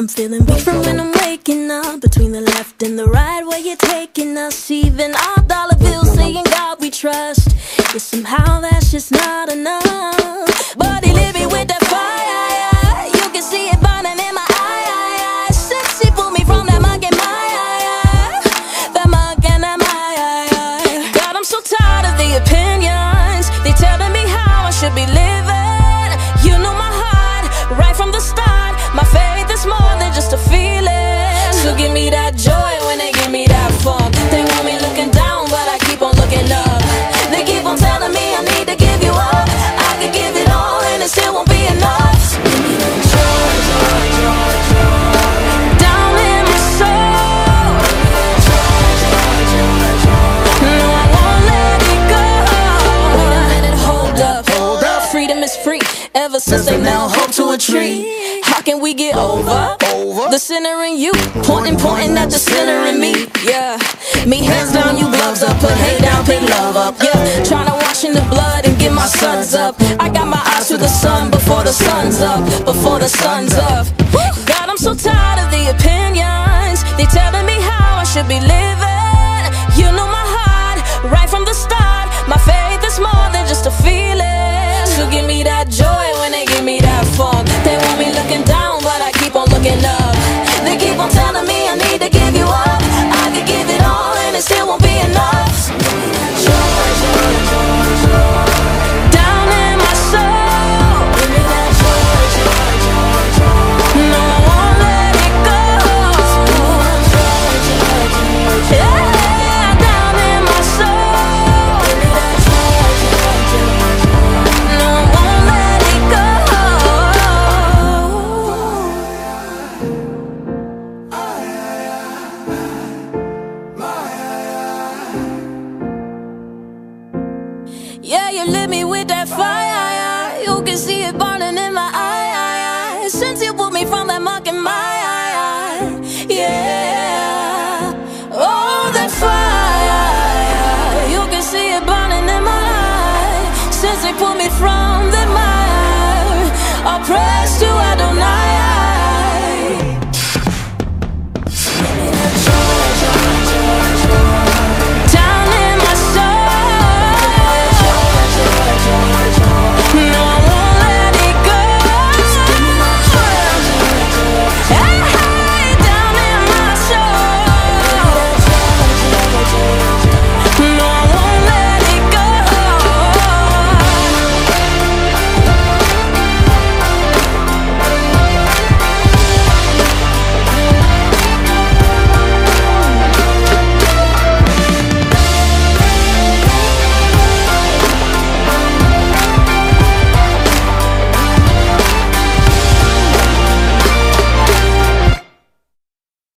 I'm feeling weak from when I'm waking up. Between the left and the right, where you're taking us. Even our dollar bills saying God we trust. Yet somehow that's just not enough. But he lit me with that fire. You can see it burning in my eye. Sexy, pull me from that mug in my eye. That mug and that my. God, I'm so tired of the opinions. They telling me how I should be living. You know my heart right from the start. My faith is more than just a feeling. So give me that joy when they give me that funk. They want me looking down, but I keep on looking up. They keep on telling me I need to give you up. I could give it all and it still won't be enough. So give me that joy, joy, joy, joy. Down in my soul. No, I won't let it go. Wait a minute, hold up. Freedom is free. Ever since they nailed hope to a tree. How can we get over the sinner in you? Pointing at the sinner in me. Yeah, me hands down, you gloves up. Put hate down, pick love up. Yeah, tryna wash in the blood and get my sons up. I got my eyes to the sun before the sun's up. Before the sun's up. God, I'm so tired of the opinions. They telling me how I should be living. You know my heart right from the start. My faith is more than just a feeling. So give me that joy when they give me that funk. They want me looking down, but I keep on looking up. They keep on telling me I need to give you up. I could give it all and it still won't be enough. So give me that joy, joy, joy, joy. Down in my soul. Give me that joy, joy, joy, joy. No, I won't let it go. So give me that joy, joy, joy, joy. Yeah, down in my soul. Give me that joy, joy, joy, joy. No, I won't let it go. Yeah, you lit me with that fire. You can see it burning.